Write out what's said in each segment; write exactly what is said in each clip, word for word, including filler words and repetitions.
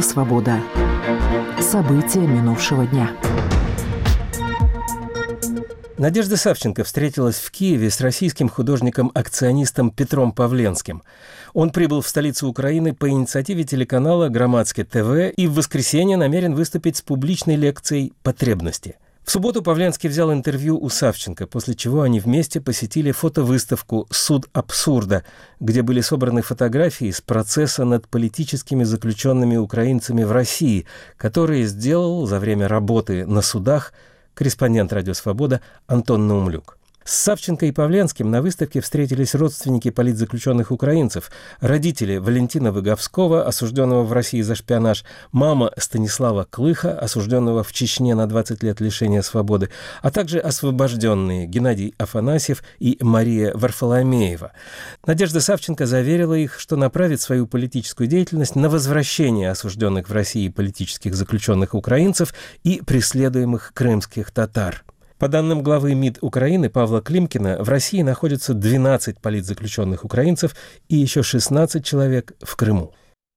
«Свобода». События минувшего дня. Надежда Савченко встретилась в Киеве с российским художником-акционистом Петром Павленским. Он прибыл в столицу Украины по инициативе телеканала «Громадське ТВ» и в воскресенье намерен выступить с публичной лекцией «Потребности». В субботу Павленский взял интервью у Савченко, после чего они вместе посетили фотовыставку «Суд абсурда», где были собраны фотографии с процесса над политическими заключенными украинцами в России, которые сделал за время работы на судах корреспондент «Радио Свобода» Антон Наумлюк. С Савченко и Павленским на выставке встретились родственники политзаключенных украинцев, родители Валентина Выговского, осужденного в России за шпионаж, мама Станислава Клыха, осужденного в Чечне на двадцать лет лишения свободы, а также освобожденные Геннадий Афанасьев и Мария Варфоломеева. Надежда Савченко заверила их, что направит свою политическую деятельность на возвращение осужденных в России политических заключенных украинцев и преследуемых крымских татар. По данным главы МИД Украины Павла Климкина, в России находятся двенадцать политзаключенных украинцев и еще шестнадцать человек в Крыму.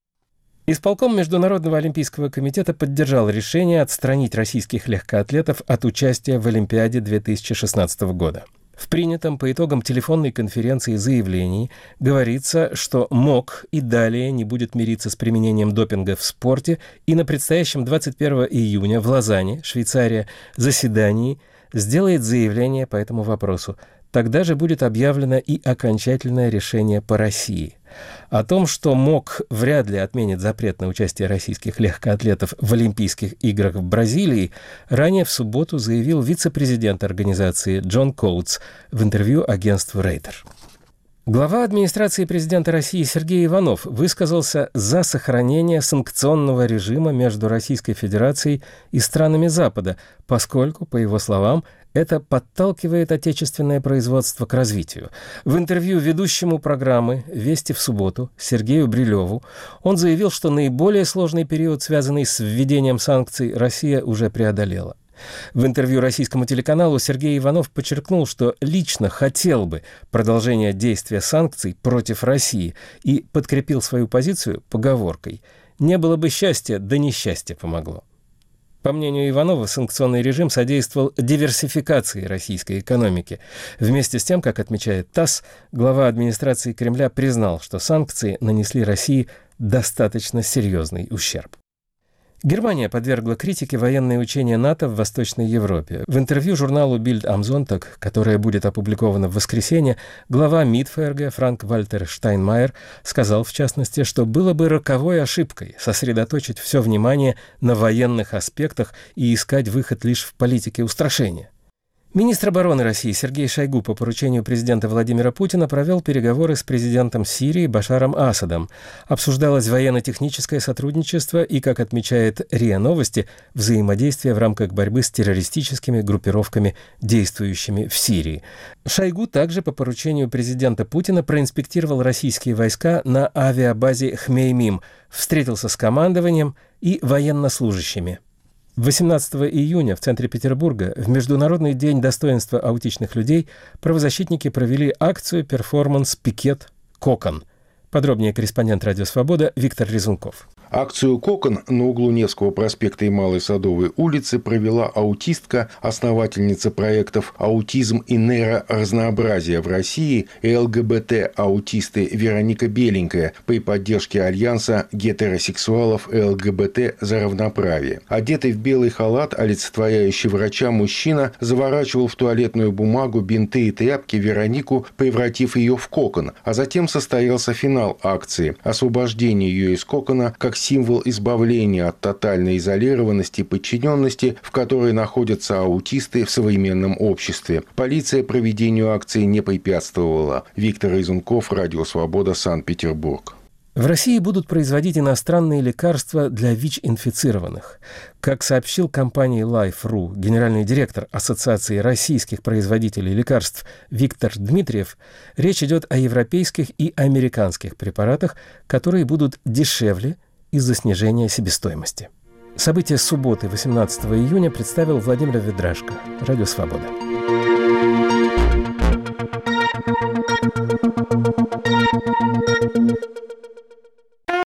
Исполком Международного олимпийского комитета поддержал решение отстранить российских легкоатлетов от участия в Олимпиаде две тысячи шестнадцатого года. В принятом по итогам телефонной конференции заявлении говорится, что МОК и далее не будет мириться с применением допинга в спорте, и на предстоящем двадцать первого июня в Лозанне, Швейцария, заседании сделает заявление по этому вопросу. Тогда же будет объявлено и окончательное решение по России. О том, что МОК вряд ли отменит запрет на участие российских легкоатлетов в Олимпийских играх в Бразилии, ранее в субботу заявил вице-президент организации Джон Коутс в интервью агентству Рейтер. Глава администрации президента России Сергей Иванов высказался за сохранение санкционного режима между Российской Федерацией и странами Запада, поскольку, по его словам, это подталкивает отечественное производство к развитию. В интервью ведущему программы «Вести в субботу» Сергею Брилеву он заявил, что наиболее сложный период, связанный с введением санкций, Россия уже преодолела. В интервью российскому телеканалу Сергей Иванов подчеркнул, что лично хотел бы продолжения действия санкций против России и подкрепил свою позицию поговоркой «Не было бы счастья, да несчастье помогло». По мнению Иванова, санкционный режим содействовал диверсификации российской экономики. Вместе с тем, как отмечает ТАСС, глава администрации Кремля признал, что санкции нанесли России достаточно серьезный ущерб. Германия подвергла критике военные учения НАТО в Восточной Европе. В интервью журналу Bild am Sonntag, которое будет опубликовано в воскресенье, глава МИД ФРГ Франк-Вальтер Штайнмайер сказал, в частности, что было бы роковой ошибкой сосредоточить все внимание на военных аспектах и искать выход лишь в политике устрашения. Министр обороны России Сергей Шойгу по поручению президента Владимира Путина провел переговоры с президентом Сирии Башаром Асадом. Обсуждалось военно-техническое сотрудничество и, как отмечает РИА Новости, взаимодействие в рамках борьбы с террористическими группировками, действующими в Сирии. Шойгу также по поручению президента Путина проинспектировал российские войска на авиабазе Хмеймим, встретился с командованием и военнослужащими. восемнадцатого июня в центре Петербурга в Международный день достоинства аутичных людей правозащитники провели акцию «Перформанс-пикет Кокон». Подробнее корреспондент «Радио Свобода» Виктор Резунков. Акцию «Кокон» на углу Невского проспекта и Малой Садовой улицы провела аутистка, основательница проектов «Аутизм и нейроразнообразие в России» и ЛГБТ-аутисты Вероника Беленькая при поддержке Альянса гетеросексуалов и ЛГБТ за равноправие. Одетый в белый халат, олицетворяющий врача, мужчина заворачивал в туалетную бумагу, бинты и тряпки Веронику, превратив ее в кокон, а затем состоялся финал акции – освобождение ее из кокона как символ избавления от тотальной изолированности и подчиненности, в которой находятся аутисты в современном обществе. Полиция проведению акции не препятствовала. Виктор Резунков, Радио Свобода, Санкт-Петербург. В России будут производить иностранные лекарства для ВИЧ-инфицированных. Как сообщил компании Life точка ру генеральный директор Ассоциации российских производителей лекарств Виктор Дмитриев, речь идет о европейских и американских препаратах, которые будут дешевле из-за снижения себестоимости. События субботы восемнадцатого июня представил Владимир Ведрашко. Радио «Свобода».